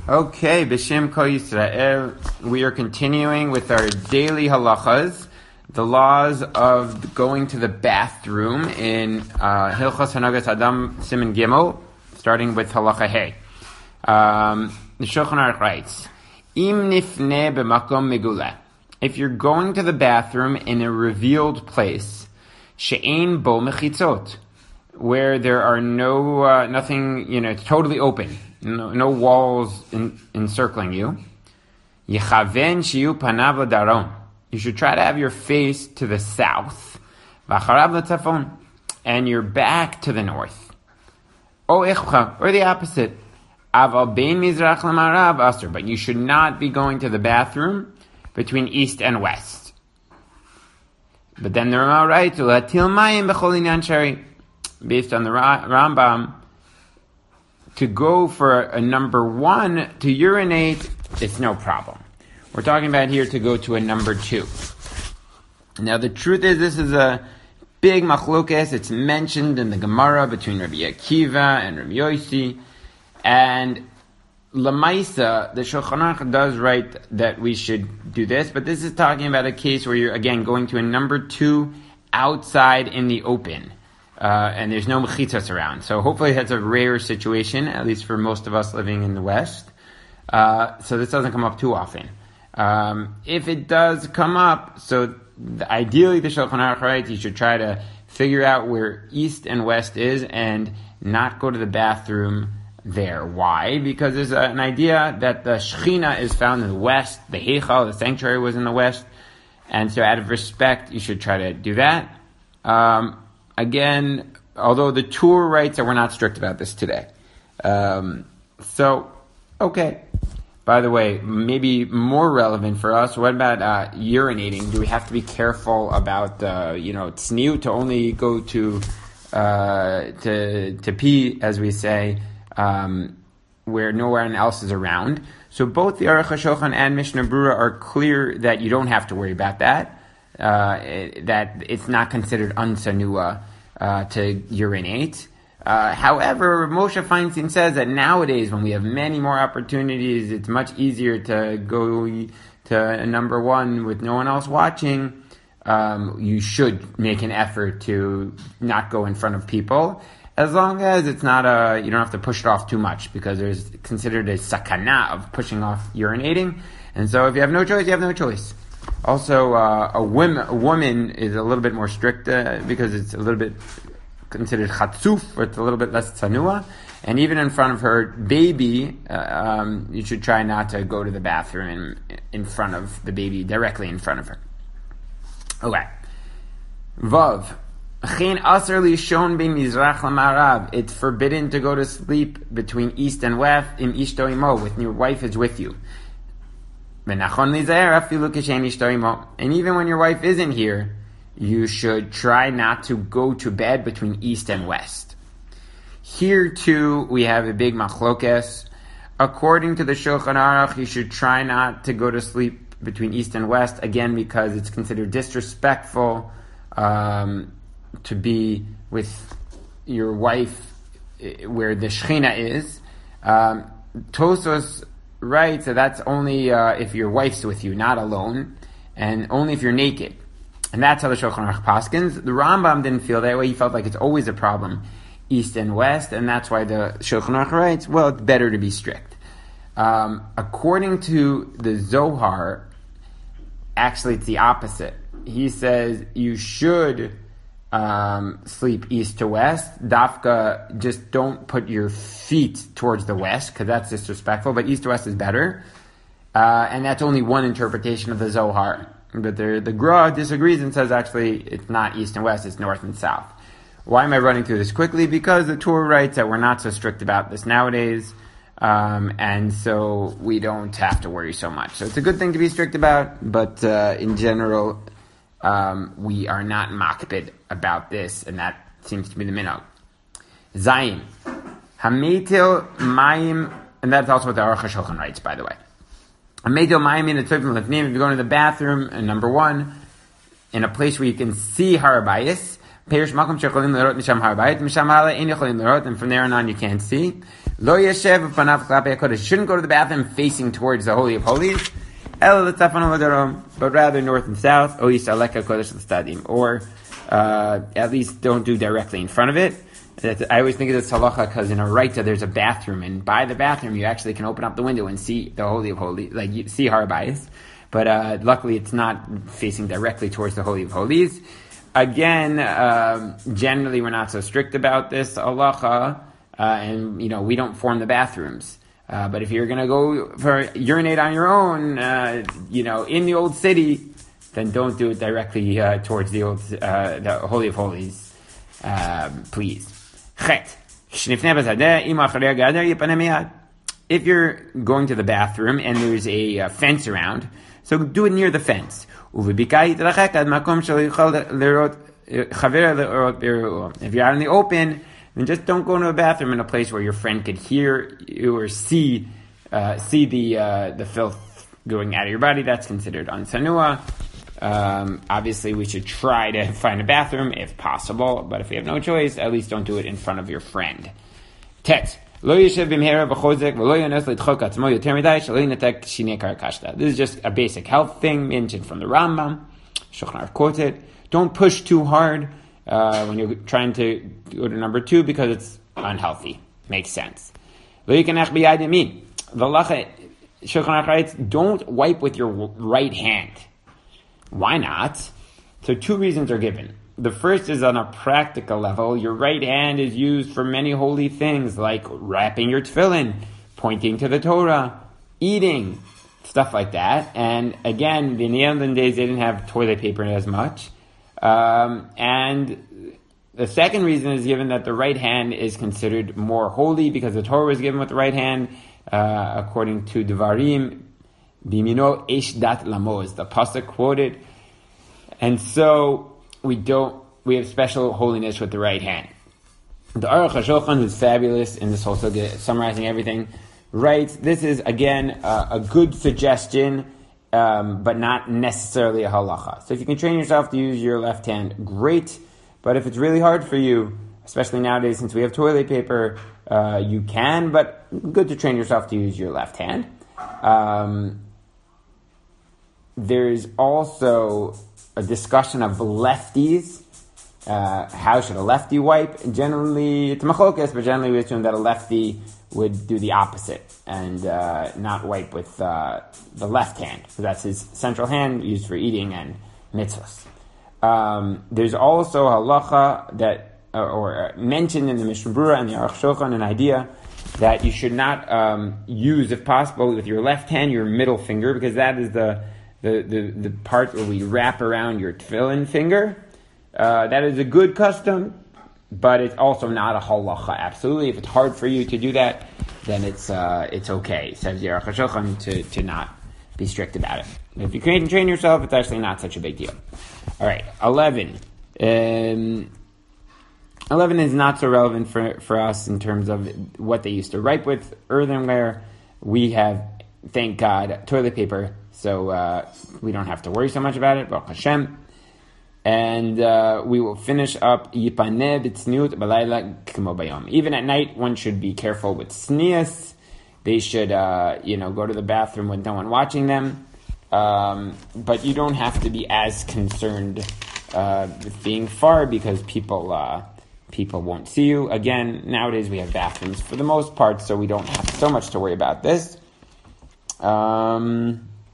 Okay, B'Shem Kol Yisrael, we are continuing with our daily halachas, the laws of going to the bathroom in Hilchos Hanagas Adam Siman Gimel, starting with halacha Hey. The Shulchan Aruch writes, Im nifne b'makom megula. If you're going to the bathroom in a revealed place, she'ein bo mechitzot, where there are no nothing, it's totally open. No walls encircling you. Yechaven shiyu panav l'daron. You should try to have your face to the south. V'acharav l'tzafon. And your back to the north. O echcha, or the opposite. Aval bein mizrach l'marav aser. But you should not be going to the bathroom between east and west. But then the Rama writes, L'hatil mayim b'chol inyan shari. Based on the Rambam, to go for a number one, to urinate, it's no problem. We're talking about here to go to a number two. Now the truth is, this is a big machlokes. It's mentioned in the Gemara between Rabbi Akiva and Rabbi Yossi. And Lamaisa, the Shulchan Aruch does write that we should do this, but this is talking about a case where you're, again, going to a number two outside in the open. And there's no mechitzas around. So hopefully that's a rare situation, at least for most of us living in the West. So this doesn't come up too often. If it does come up, so ideally the Shulchan Aruch writes, you should try to figure out where east and west is and not go to the bathroom there. Why? Because there's an idea that the Shechina is found in the west, the Heichal, the sanctuary was in the west, and so out of respect, you should try to do that. Again, although the Tur writes that we're not strict about this today. Okay. By the way, maybe more relevant for us, what about urinating? Do we have to be careful about, tzniut, to only go to pee, as we say, where no one else is around? So both the Aruch HaShulchan and Mishnah Berurah are clear that you don't have to worry about that. That it's not considered unsanua to urinate. However, Moshe Feinstein says that nowadays, when we have many more opportunities, it's much easier to go to a number one with no one else watching. You should make an effort to not go in front of people, as long as it's not you don't have to push it off too much, because there's considered a sakana of pushing off urinating. And so if you have no choice, you have no choice. Also, a woman is a little bit more strict because it's a little bit considered chatzuf, or it's a little bit less tsanua. And even in front of her baby, you should try not to go to the bathroom in front of the baby, directly in front of her. Okay. Vav. It's forbidden to go to sleep between east and west in ishto imo, when your wife is with you. And even when your wife isn't here, you should try not to go to bed between east and west. Here too, we have a big machlokes. According to the Shulchan Aruch, you should try not to go to sleep between east and west, again, because it's considered disrespectful to be with your wife where the Shechina is. Tosos writes that that's only if your wife's with you, not alone, and only if you're naked. And that's how the Shulchan Aruch paskins. The Rambam didn't feel that way. He felt like it's always a problem, east and west, and that's why the Shulchan Aruch writes, well, it's better to be strict. According to the Zohar, actually it's the opposite. He says you should sleep east to west. Dafka, just don't put your feet towards the west, because that's disrespectful, but east to west is better. And that's only one interpretation of the Zohar. But the Gra disagrees and says actually it's not east and west, it's north and south. Why am I running through this quickly? Because the Torah writes that we're not so strict about this nowadays, and so we don't have to worry so much. So it's a good thing to be strict about, but in general, we are not makbid about this, and that seems to be the minhag. Zayin. Hametil mayim, and that's also what the Aruch HaShulchan writes, by the way. Hametil mayim in a tzivim lefnim, if you go to the bathroom, and number one, in a place where you can see Har Bayis, and from there on you can't see. Lo yeshev panav klapei hakodesh. Shouldn't go to the bathroom facing towards the Holy of Holies. El l'tzafon l'darom, but rather north and south. O yisalek hakodesh l'stadim, or at least don't do directly in front of it. I always think of this halacha because in a Raita there's a bathroom, and by the bathroom you actually can open up the window and see the Holy of Holies, like you see Har Bayis. But luckily it's not facing directly towards the Holy of Holies. Again, generally we're not so strict about this halacha, and we don't form the bathrooms. But if you're going to go for urinate on your own, in the old city, then don't do it directly towards the Holy of Holies, please. If you're going to the bathroom and there's a fence around, so do it near the fence. If you're out in the open, then just don't go into a bathroom in a place where your friend could hear you or see the filth going out of your body. That's considered unsanua. Obviously, we should try to find a bathroom if possible, but if we have no choice, at least don't do it in front of your friend. Tet. This is just a basic health thing mentioned from the Rambam. Shulchan Aruch quoted. Don't push too hard when you're trying to go to number 2 because it's unhealthy. Makes sense. The Shulchan Aruch writes, don't wipe with your right hand. Why not? So 2 reasons are given. The first is on a practical level. Your right hand is used for many holy things like wrapping your tefillin, pointing to the Torah, eating, stuff like that. And again, in the olden days, they didn't have toilet paper as much. And the second reason is given that the right hand is considered more holy because the Torah was given with the right hand, according to Devarim, Bimino Eish Dat Lamoz, the pasuk quoted. And so we have special holiness with the right hand. The Aruch HaShulchan, who's fabulous in this whole sugya, summarizing everything, writes, this is again a good suggestion, but not necessarily a halacha. So if you can train yourself to use your left hand, great. But if it's really hard for you, especially nowadays since we have toilet paper, you can, but good to train yourself to use your left hand. There's also a discussion of lefties. How should a lefty wipe? Generally, it's machlokas, but generally we assume that a lefty would do the opposite and not wipe with the left hand. So that's his central hand used for eating and mitzvahs. There's also halacha that, or mentioned in the Mishnah Berurah and the Aruch Shulchan, an idea that you should not use, if possible, with your left hand, your middle finger, because that is the part where we wrap around your tefillin finger. That is a good custom, but it's also not a halacha. Absolutely, if it's hard for you to do that, then it's okay. Says the Aruch HaShulchan to not be strict about it. If you can train yourself, it's actually not such a big deal. All right, 11. 11 is not so relevant for us in terms of what they used to write with earthenware. We have, thank God, toilet paper, so we don't have to worry so much about it. Baruch Hashem. And we will finish up Yipaneh b'tzniut b'layla k'mo bayom. Even at night, one should be careful with tznius. They should, go to the bathroom with no one watching them. But you don't have to be as concerned with being far because people won't see you. Again, nowadays we have bathrooms for the most part, so we don't have so much to worry about this. I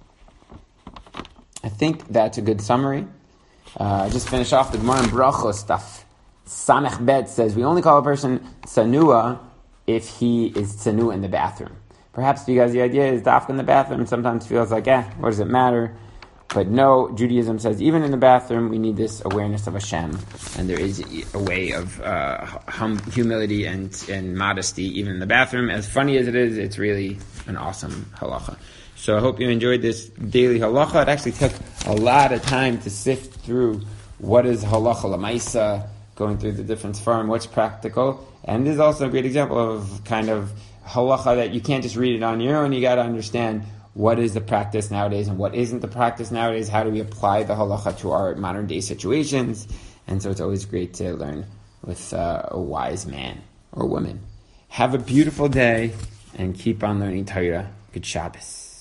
think that's a good summary. Just finish off the Gemara and Brachos stuff. Samech Bet says, we only call a person Tsanua if he is Tsanua in the bathroom. Perhaps because the idea is dafka in the bathroom, and sometimes feels like, what does it matter? But no, Judaism says even in the bathroom we need this awareness of Hashem, and there is a way of humility and modesty even in the bathroom. As funny as it is, it's really an awesome halacha. So I hope you enjoyed this daily halacha. It actually took a lot of time to sift through what is halacha lamaisa, going through the different form, what's practical. And this is also a great example of kind of halacha that you can't just read it on your own. You got to understand what is the practice nowadays and what isn't the practice nowadays. How do we apply the halacha to our modern day situations? And so it's always great to learn with a wise man or woman. Have a beautiful day and keep on learning Torah. Good Shabbos.